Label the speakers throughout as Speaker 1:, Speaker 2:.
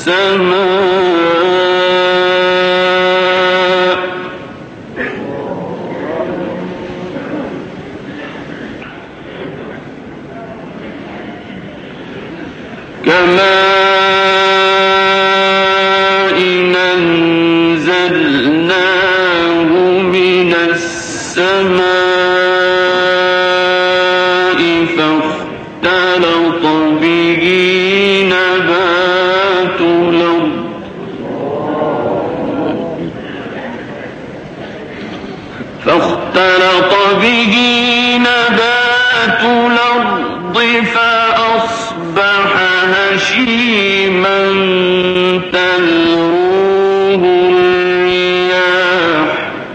Speaker 1: السماء كماء أنزلناه من السماء فاختلط به نبات الأرض فأصبح هشيما تذروه الرياح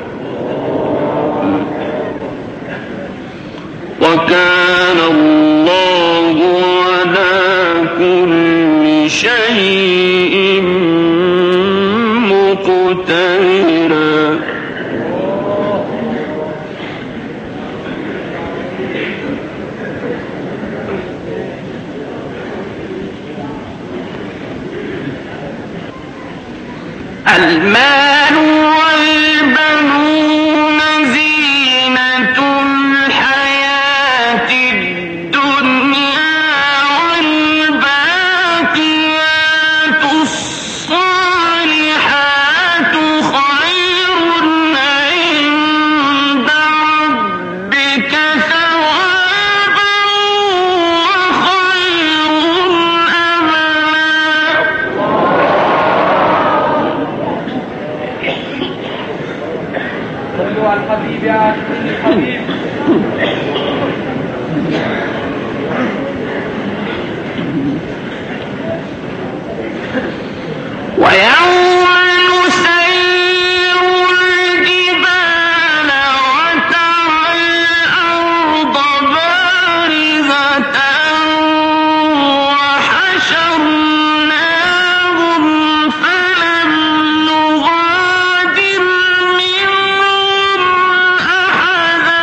Speaker 1: وكان الله على كل شيء مقتدرا. المال والبنون زينة الحياة الدنيا والباقيات الصالحات خير عند ربك ثوابا وخير أملا.
Speaker 2: صلوا على الحبيب يا الحبيب.
Speaker 1: ويوم نسير الجبال وترى الأرض بارزة وحشرناهم فلم نغادر منهم أحدا.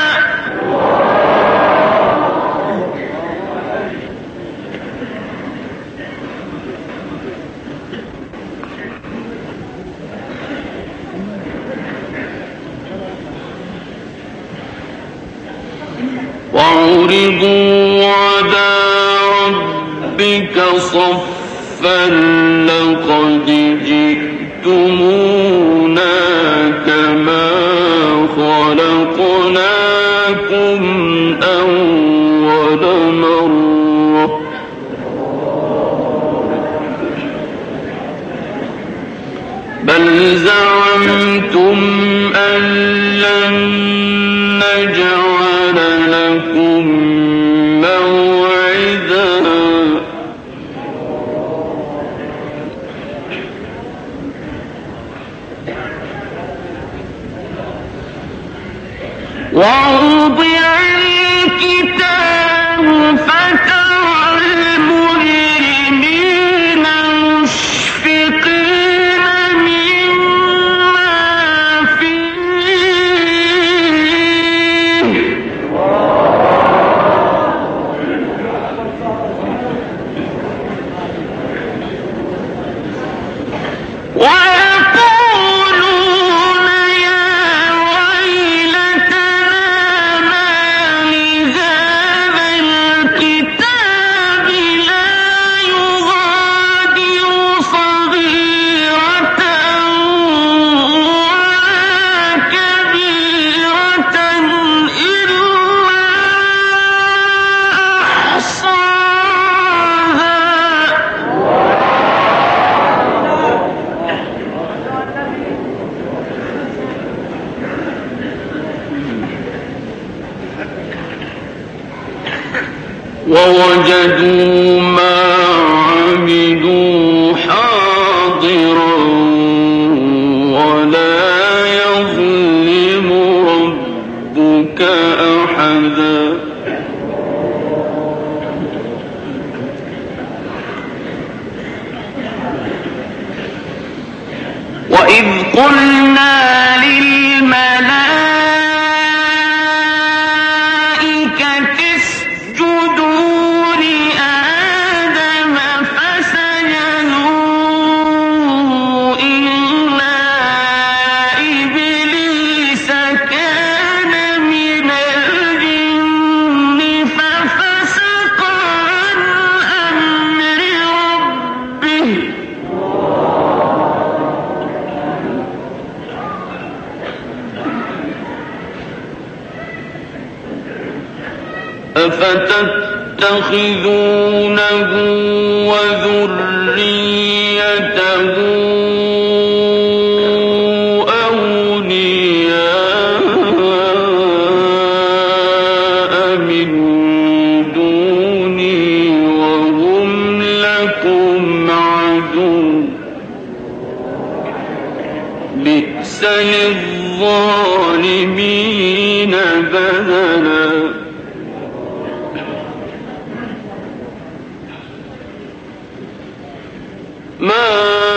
Speaker 1: وعرضوا على ربك صفا لقد جئتمونا كما خلقناكم أول مرة بل زعمتم أن لن نجعل لكم موعدا ووضع الكتاب فترى المجرمين مشفقين مما فيه ويقولون يا ويلتنا ما لهذا الكتاب لا يغادر صغيرة ولا كبيرة إلا أحصاها. ووجدوا ما عملوا حاضرا ولا يظلم ربك أحدا. وإذ قلنا للملائكة اسجدوا لآدم فسجدوا أفتتخذونه وذريته أولياء من دوني وهم لكم عدو بئس للظالمين بدلا ما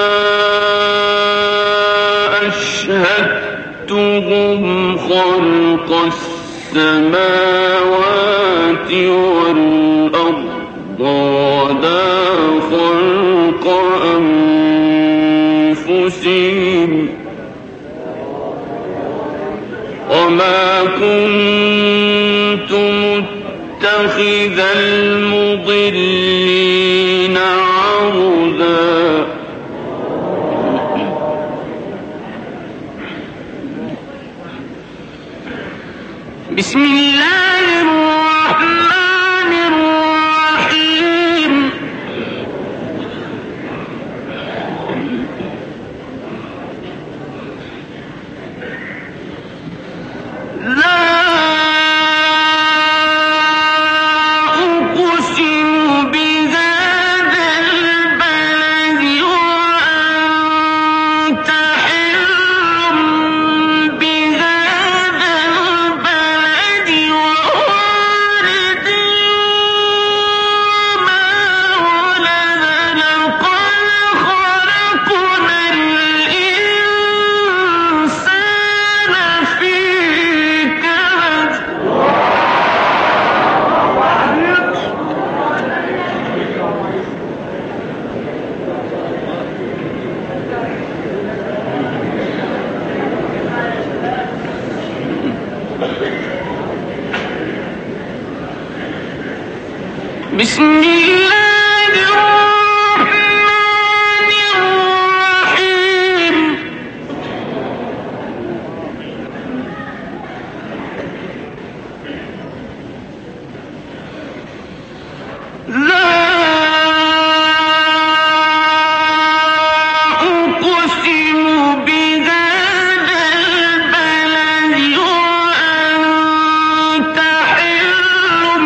Speaker 1: أشهدتهم خلق السماوات والأرض ولا خلق أنفسهم وما كنت متخذ المضلين عضدا بسم الله الرحمن الرحيم لا أقسم بهذا البلد وأنت حل بهذا البلد ووالد ما ولد لقد خلقنا الإنسان في كبد بسم الله الرحمن الرحيم لا أقسم بهذا البلد وأنت حل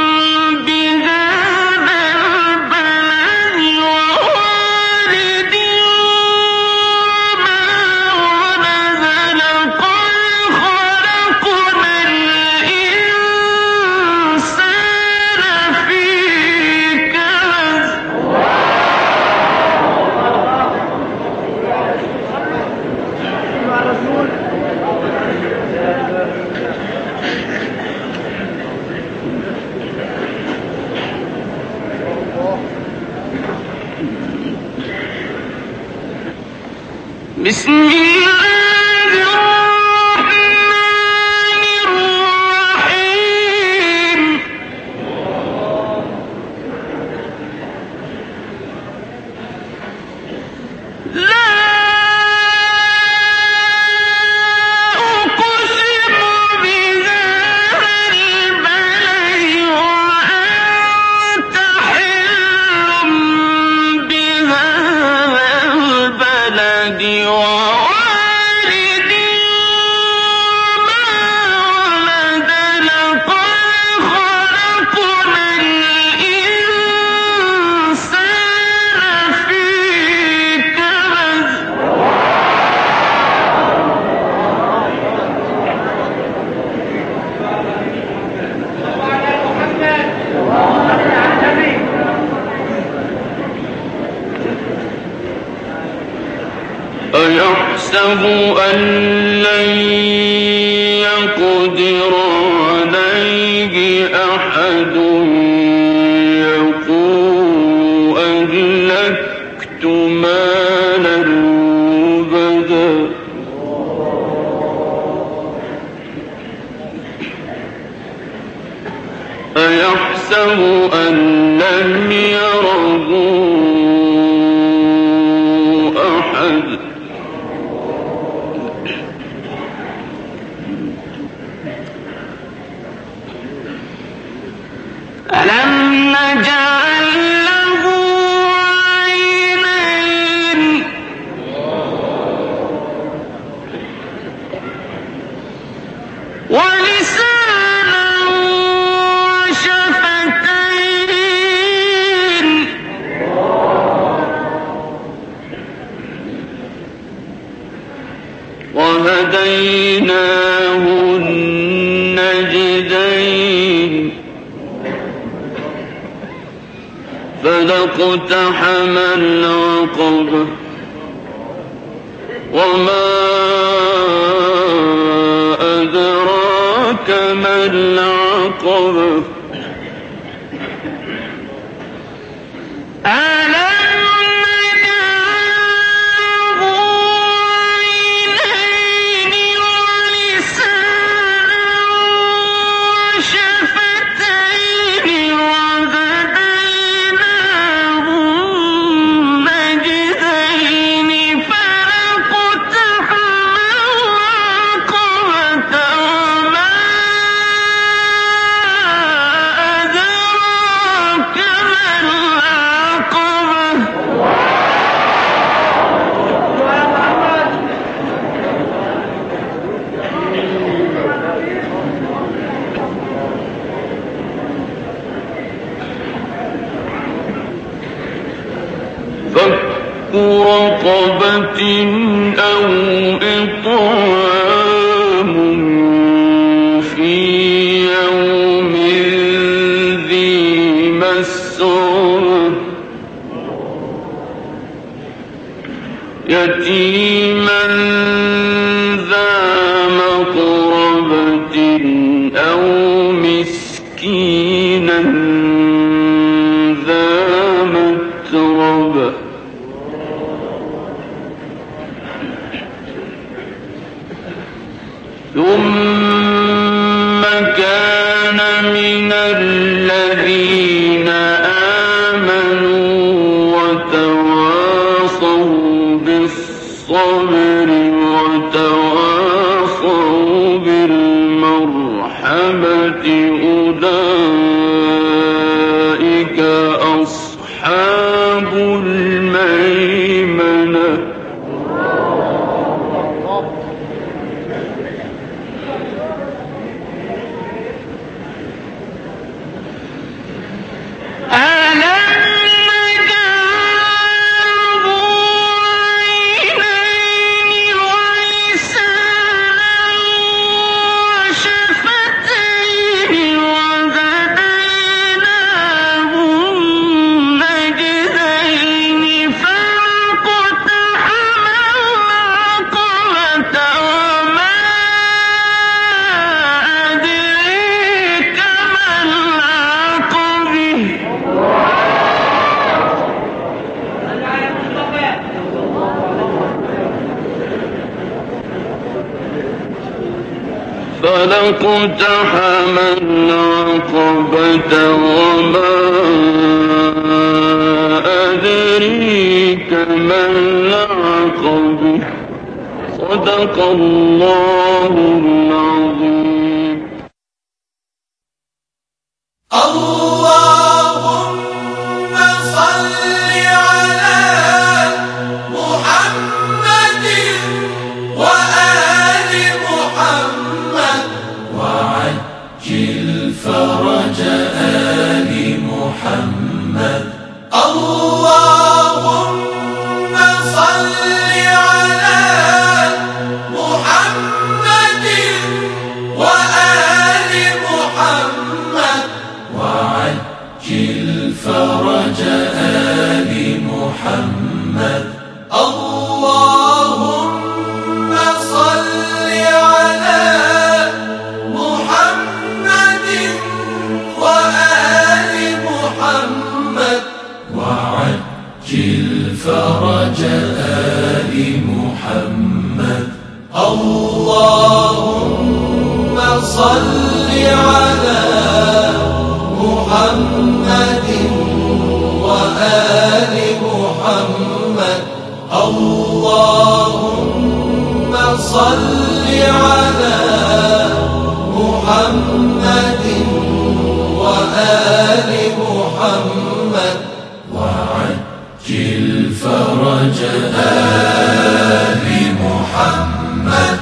Speaker 1: بهذا البلد ووالد ما ولد لقد خلقنا الإنسان في كبد بسم الله الرحمن الرحيم لا أقسم بهذا البلد وأنت حل بهذا البلد ووالد ما ولد لقد خلقنا الإنسان في كبد أيحسب أن لن يقدر عليه أحد يقول أهلكت مالا لبدا أيحسب أن لم يره أحد اقتحم العقبة وما أدراك ما العقبة رقبة أو إطعام في يوم ذي مسغبة يتيما ذا مقربة أو مسكينا ذا متربة ثم كان من الذين آمنوا وتواصوا بالصبر وتواصوا بالمرحمة أولئك أصحاب الميمنة فلاقتحم العقبة وما أدريك ما العقبة صدق الله العظيم.
Speaker 3: اللهم صل على محمد وآل محمد وعجل فرج آل محمد. اللهم صل على محمد وآل محمد وعجل فرج آل محمد. اللهم صل على محمد وآل محمد وعجل فرج آل محمد. اللهم صل على محمد وآل محمد. اللهم صل على محمد وآل محمد وعجل فرج آل محمد.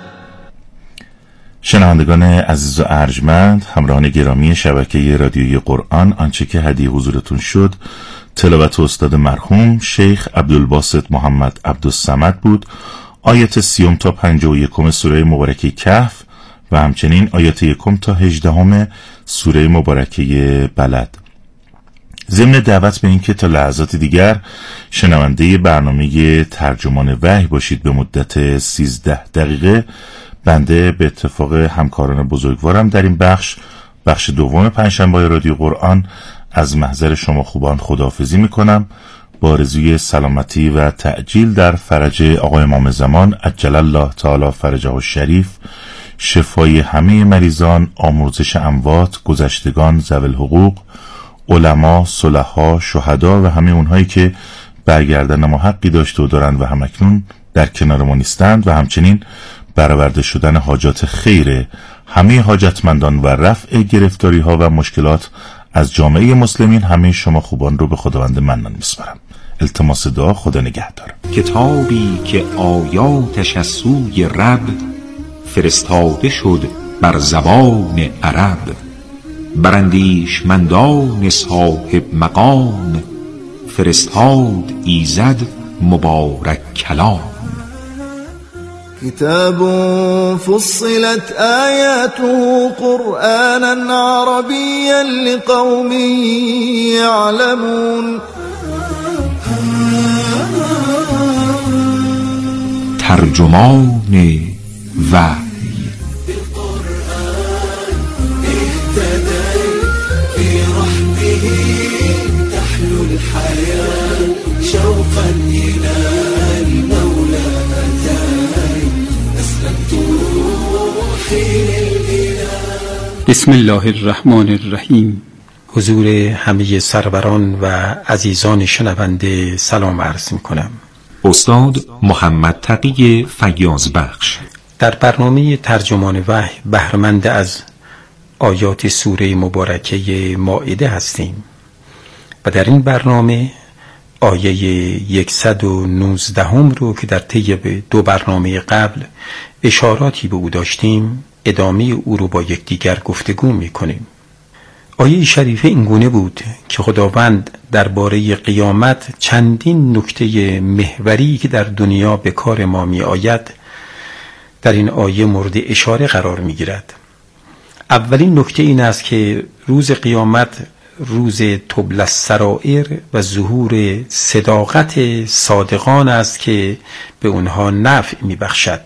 Speaker 4: شنوندگان عزیز و ارجمند، همراهان گرامی شبکه رادیویی قرآن، آنچه که هدیه حضورتون شد تلاوت استاد مرحوم شیخ عبدالباسط محمد عبدالصمد بود. آیات 30 تا 51 سوره مبارکه کهف و همچنین آیات 1 تا 18 سوره مبارکه بلد. ضمن دعوت به این که تا لحظات دیگر شنونده برنامه ترجمان وحی باشید به مدت 13 دقیقه، بنده به اتفاق همکاران بزرگوارم در این بخش دوم پنجشنبه رادیو قرآن از محضر شما خوبان خداحافظی میکنم با آرزوی سلامتی و تعجیل در فرج آقای امام زمان عجل الله تعالی فرجه الشریف، شفای همه مریضان، آمرزش اموات، گذشتگان، ذوی الحقوق، علما، صلحا، شهدا و همه اونهایی که برگردن ما حقی داشته و دارند و همکنون در کنار ما نیستند، و همچنین برآورده شدن حاجات خیر همه حاجتمندان و رفع گرفتاری ها و مشکلات از جامعه مسلمین. همه شما خوبان رو به خداوند منان میسپارم. التماس دعا. خدا نگهدار.
Speaker 5: کتابی که آیاتش از سوی رب فرستاده شد بر زبان عرب، براندیشمندان صاحب مقام فرستاد ایزد مبارک کلام.
Speaker 6: كتاب فصلت آياته قرآنا عربيا لقوم يعلمون.
Speaker 5: ترجمان وحی.
Speaker 7: بسم الله الرحمن الرحیم. حضور همه سروران و عزیزان شنونده سلام عرض می کنم.
Speaker 5: استاد محمد تقی فیاض بخش
Speaker 7: در برنامه ترجمان وحی بهره‌مند از آیات سوره مبارکه مائده هستیم و در این برنامه آیه 119 رو که در طی 2 برنامه قبل اشاراتی به او داشتیم، ادامه او رو با یکدیگر گفتگو می‌کنیم. آیه شریفه اینگونه بود که خداوند درباره قیامت چندین نکته محوری که در دنیا به کار ما می‌آید در این آیه مورد اشاره قرار می‌گیرد. اولین نکته این است که روز قیامت روز تبلی السرائر و ظهور صداقت صادقان است که به اونها نفع می‌بخشد.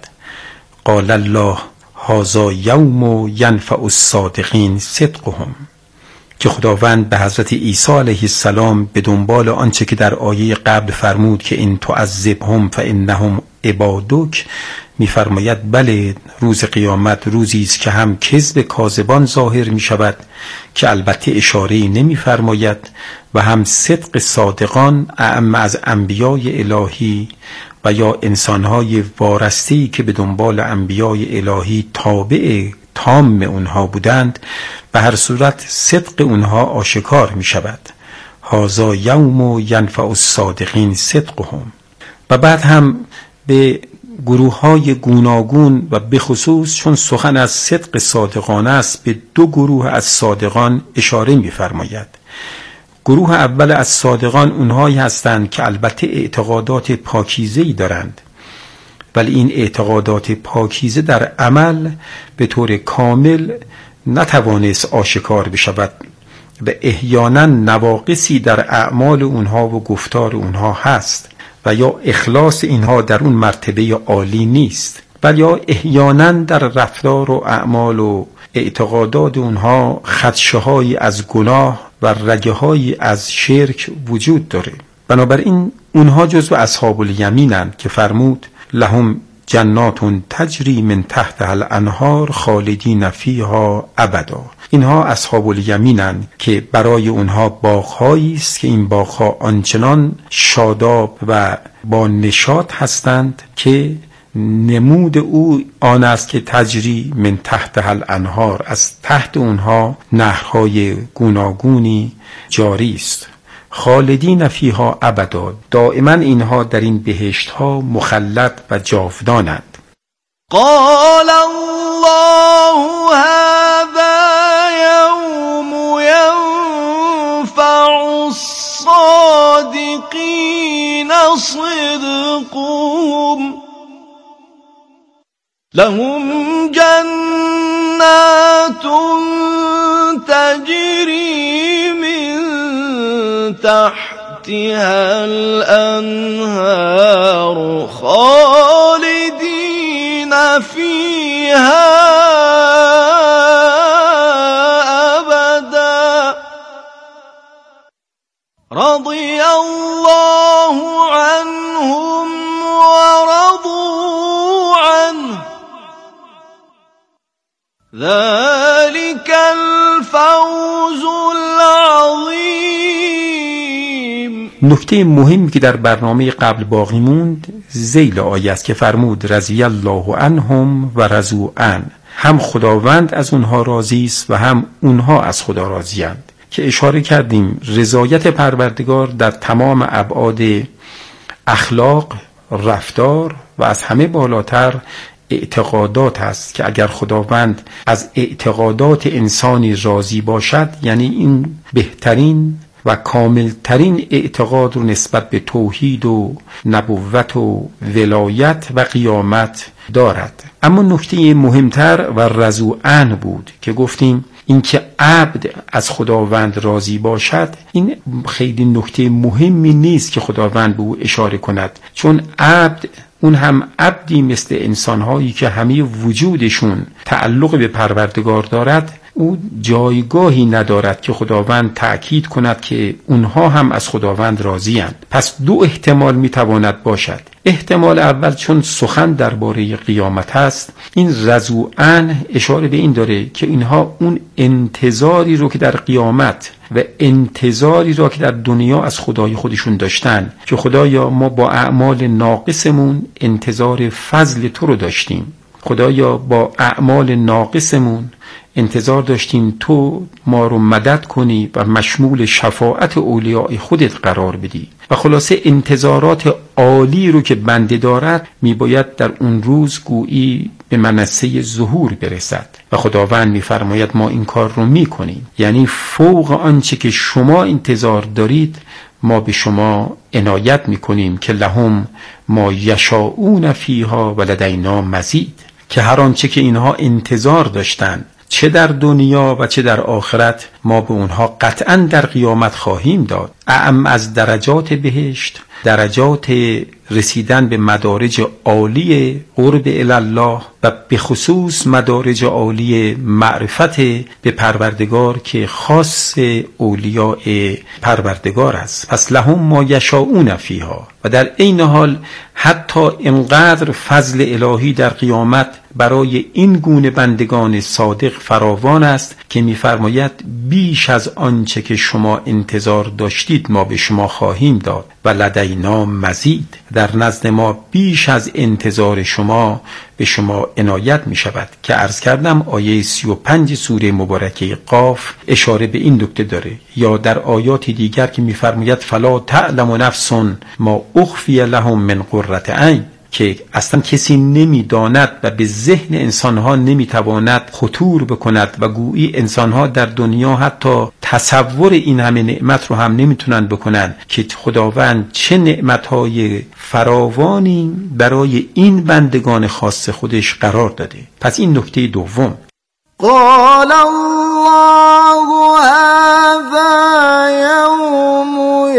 Speaker 7: قال الله هذا یوم ینفع الصادقین صدقهم، که خداوند به حضرت عیسی علیه السلام به دنبال آنچه که در آیه قبل فرمود که این تعذبهم فانهم عبادک می‌فرماید بله، روز قیامت روزی است که هم کذب کاذبان ظاهر می‌شود که البته اشاره‌ای نمی‌فرماید و هم صدق صادقان اعم از انبیای الهی و یا انسان‌های وارسته‌ای که به دنبال انبیای الهی تابع تام اونها بودند، به هر صورت صدق اونها آشکار می‌شود. هذا یوم ینفع الصادقین صدقهم. و بعد هم به گروه‌های گوناگون و به خصوص چون سخن از صدق صادقانه است به 2 گروه از صادقان اشاره می‌فرماید. گروه اول از صادقان اونهایی هستند که البته اعتقادات پاکیزه‌ای دارند، ولی این اعتقادات پاکیزه در عمل به طور کامل نتوانست آشکار بشود و احیانا نواقصی در اعمال اونها و گفتار اونها هست و یا اخلاص اینها در اون مرتبه عالی نیست، و یا احیانا در رفتار و اعمال و اعتقادات اونها خدشه‌هایی از گناه و رگه‌هایی از شرک وجود داره. بنابراین اونها جزو اصحاب الیمینند که فرمود لهم جنات تجری من تحتها الانهار خالدین فیها ابدا. اینها اصحاب الیمینند که برای اونها باغ‌هایی است که این باغ‌ها آنچنان شاداب و با نشاط هستند که نمود او آن است که تجری من تحتها الانهار، از تحت اونها نهرهای گوناگونی جاری است. خالدین فیها ابدا، دائما اینها در این بهشت ها مخلد و جاودانند.
Speaker 6: قال الله هذا يوم ينفع الصادقين صدقهم لهم جنات تجري من تحتها الأنهار خالدين فيها أبدا رضي الله عنهم ورضوا عنه ذلك الفوز العظیم.
Speaker 7: نکته مهمی که در برنامه قبل باقی موند ذیل آیه است که فرمود رضی الله عنهم و رضوا عنه، هم خداوند از اونها راضی است و هم اونها از خدا راضی‌اند، که اشاره کردیم رضایت پروردگار در تمام ابعاد اخلاق، رفتار و از همه بالاتر اعتقادات است، که اگر خداوند از اعتقادات انسانی راضی باشد یعنی این بهترین و کاملترین اعتقاد رو نسبت به توحید و نبوت و ولایت و قیامت دارد. اما نکته مهمتر و رضوا عنه بود که گفتیم اینکه عبد از خداوند راضی باشد، این خیلی نکته مهمی نیست که خداوند به او اشاره کند، چون عبد اون هم عبدی مثل انسانهایی که همه وجودشون تعلق به پروردگار دارد، او جایگاهی ندارد که خداوند تأکید کند که اونها هم از خداوند راضی‌اند. پس دو احتمال میتواند باشد. احتمال اول چون سخن درباره قیامت است، این رضوا عنه اشاره به این داره که اینها اون انتظاری رو که در قیامت و انتظاری را که در دنیا از خدای خودشون داشتن که خدایا ما با اعمال ناقصمون انتظار فضل تو رو داشتیم، خدایا با اعمال ناقصمون انتظار داشتیم تو ما رو مدد کنی و مشمول شفاعت اولیاء خودت قرار بدی، و خلاصه انتظارات عالی رو که بنده دارد میباید در اون روز گویی به منصه ظهور برسد و خداوند میفرماید ما این کار رو میکنیم، یعنی فوق آنچه که شما انتظار دارید ما به شما عنایت میکنیم که لهم ما یشاؤون فیها و لدینا مزید، که هر آنچه که اینها انتظار داشتن چه در دنیا و چه در آخرت ما به اونها قطعا در قیامت خواهیم داد. اعم از درجات بهشت، درجات رسیدن به مدارج عالی قرب الله و به خصوص مدارج عالی معرفت به پروردگار که خاص اولیاء پروردگار است. پس لهم ما یشاؤون فیها، و در این حال حتی انقدر فضل الهی در قیامت برای این گونه بندگان صادق فراوان است که می‌فرماید بیش از آنچه که شما انتظار داشتید ما به شما خواهیم داد و لدینا مزید، در نزد ما بیش از انتظار شما به شما عنایت می شود، که عرض کردم آیه 35 سوره مبارکه قاف اشاره به این نکته داره، یا در آیات دیگر که می فرماید فلا تعلم نفس ما اخفی لهم من قرة عین، که اصلا کسی نمیداند و به ذهن انسانها نمیتواند خطور بکند و گویی انسانها در دنیا حتی تصور این همه نعمت رو هم نمیتونن بکنن که خداوند چه نعمتهای فراوانی برای این بندگان خاص خودش قرار داده. پس این نکته دوم.
Speaker 6: قال الله هذا يوم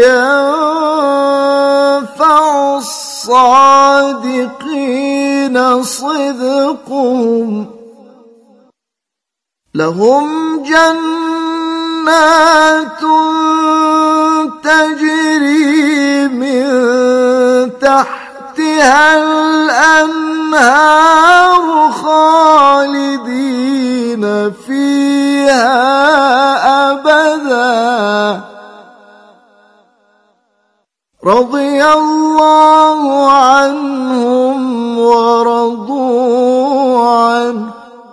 Speaker 6: ينفع الصادقين صدقهم لهم جنات تجري من تحتها الأنهار خالدين فيها أبدا رضي الله عنهم ورضوا عنه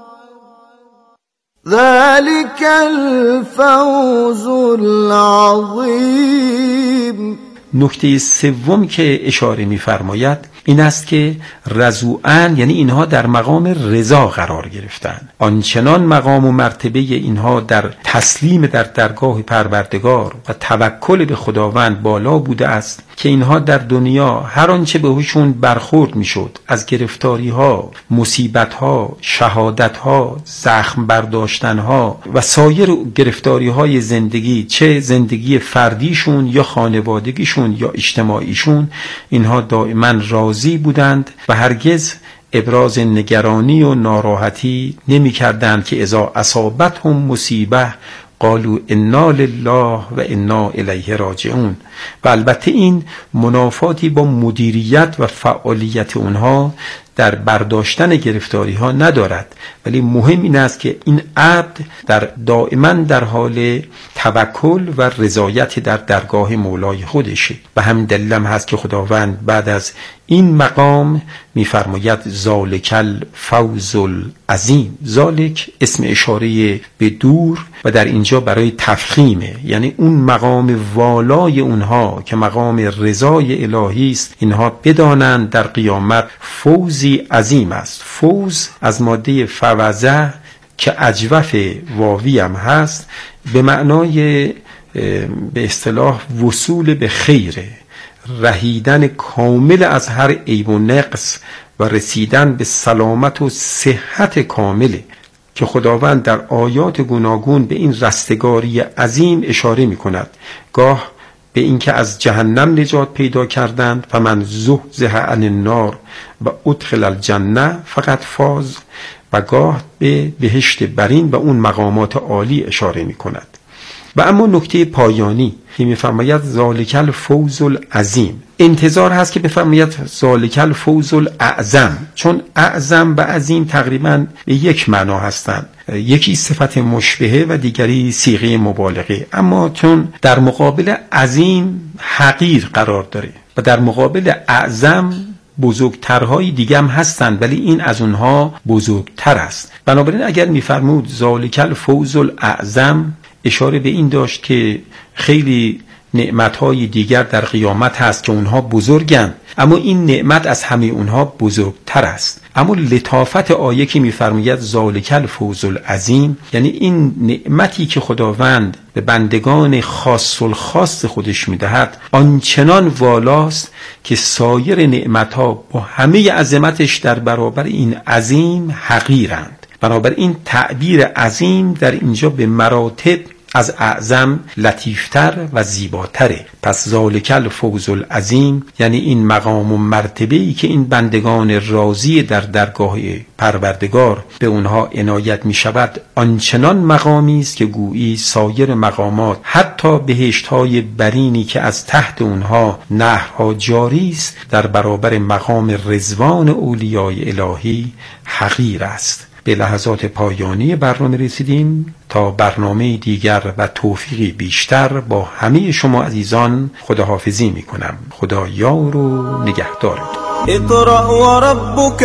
Speaker 6: ذلك الفوز العظیم.
Speaker 7: نکته سوم که اشاره می‌فرماید این است که رضوا عنه یعنی اینها در مقام رضا قرار گرفتن، آنچنان مقام و مرتبه اینها در تسلیم در درگاه پروردگار و توکل به خداوند بالا بوده است که اینها در دنیا هر آنچه بهشون برخورد میشد از گرفتاری ها، مصیبت ها، شهادت ها، زخم برداشتن ها و سایر گرفتاری های زندگی، چه زندگی فردیشون یا خانوادگیشون یا اجتماعیشون، اینها دائما راضی بودند و هرگز ابراز نگرانی و ناراحتی نمی کردند که اذا اصابتهم مصیبه قالوا انا لله و انا الیه راجعون. و البته این منافاتی با مدیریت و فعالیت اونها در برداشتن گرفتاری ها ندارد، ولی مهم این است که این عبد دائما در حال توکل و رضایت در درگاه مولای خودشه. و همین دلیلم هست که خداوند بعد از این مقام میفرماید ذالک الفوز العظیم. ذالک اسم اشاره به دور و در اینجا برای تفخیمه، یعنی اون مقام والای اونها که مقام رضای الهی است، اینها بدانند در قیامت فوزی عظیم است. فوز از ماده فوزه که اجوف واوی هم هست به معنای به اصطلاح وصول به خیره، رهیدن کامل از هر عیب و نقص و رسیدن به سلامت و صحت کامله که خداوند در آیات گوناگون به این رستگاری عظیم اشاره می کند. گاه به اینکه از جهنم نجات پیدا کردند فمن زحزح عن النار و ادخل الجنه فقط فاز، و گاه به بهشت برین و اون مقامات عالی اشاره می کند. و اما نکته پایانی که می‌فرماید ذالک الفوز العظیم، انتظار هست که بفرماید ذالک الفوز الاعظم، چون اعظم و عظیم تقریبا به یک معنا هستند، یکی صفت مشبهه و دیگری صیغه مبالغه، اما چون در مقابل عظیم حقیر قرار داره و در مقابل اعظم بزرگترهای دیگه هم هستند ولی این از اونها بزرگتر است. بنابراین اگر می‌فرمود ذالک الفوز الاعظم، اشاره به این داشت که خیلی نعمتهای دیگر در قیامت هست که اونها بزرگند، اما این نعمت از همه اونها بزرگتر است. اما لطافت آیه که می‌فرماید ذالک الفوز العظیم، یعنی این نعمتی که خداوند به بندگان خاص الخاص خودش میدهد آنچنان والاست که سایر نعمتها با همه عظمتش در برابر این عظیم حقیرند. بنابراین تعبیر عظیم در اینجا به مراتب از اعظم لطیفتر و زیباتره. پس ذالک الفوز العظیم یعنی این مقام و مرتبه‌ای که این بندگان راضی در درگاه پروردگار به اونها عنایت می شود آنچنان مقامی است که گویی سایر مقامات حتی بهشت‌های برینی که از تحت اونها نهرها جاری است در برابر مقام رضوان اولیای الهی حقیر است. به لحظات پایانی برنامه رسیدیم. تا برنامه دیگر و توفیقی بیشتر با همه شما عزیزان خداحافظی می کنم. خدا یار و نگهدارتون.
Speaker 8: اقرأ وربك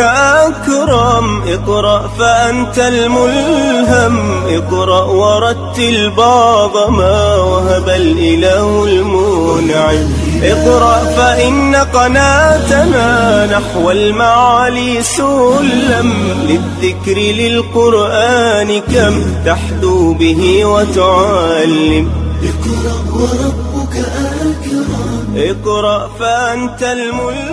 Speaker 8: أكرم اقرأ فأنت الملهم اقرأ ورتل بعض ما وهب الإله المنعم اقرأ فإن قناتنا نحو المعالي سلم للذكر للقرآن كم تحدو به وتعلم اقرأ وربك أكرم اقرأ فأنت الملهم